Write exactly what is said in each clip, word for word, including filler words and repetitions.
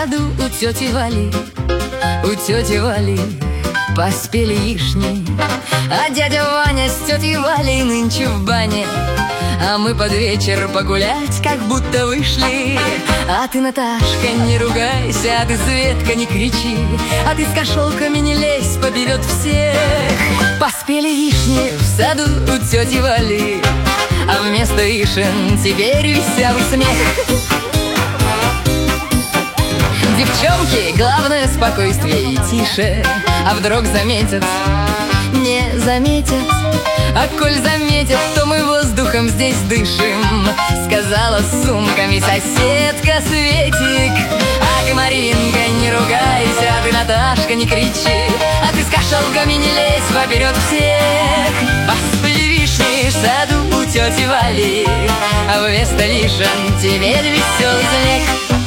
саду у тети Вали, у тети Вали поспели вишни. А дядя Ваня с тетей Валей нынче в бане, а мы под вечер погулять как будто вышли. А ты, Наташка, не ругайся, а ты, Светка, не кричи, а ты с кошелками не лезь, поберет всех. Поспели вишни в саду у тети Вали, а вместо вишен теперь веселый смех. Девчонки, главное спокойствие и тише, а вдруг заметят, не заметят. А коль заметят, то мы воздухом здесь дышим, сказала с сумками соседка Светик. А ты, Маринка, не ругайся, а ты, Наташка, не кричи, а ты с кошелками не лезь, поперед всех. Поспели вишни в саду у тети Вали, а вместо вишен теперь веселый смех.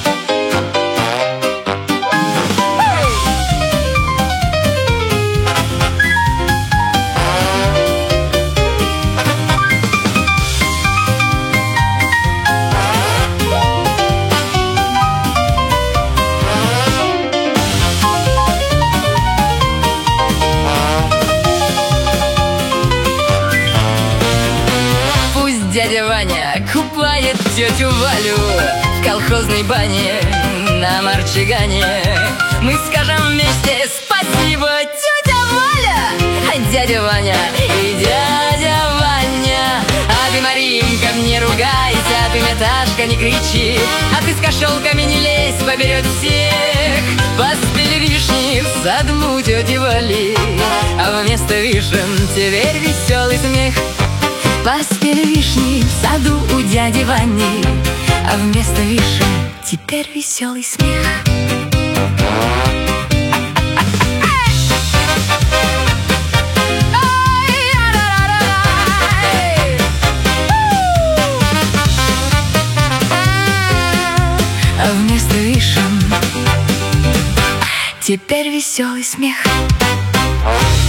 Дядя Ваня купает тетю Валю в колхозной бане на Марчигане. Мы скажем вместе спасибо, тетя Валя, а дядя Ваня и дядя Ваня. А ты, Маринка, не ругайся, а ты, Наташка, не кричи, а ты с кошелками не лезь, поберет всех. Поспели вишни в саду у тети Вали, а вместо вишен теперь веселый смех. Поспели вишни в саду у дяди Вани, а вместо вишен теперь веселый смех. А вместо вишен теперь веселый смех.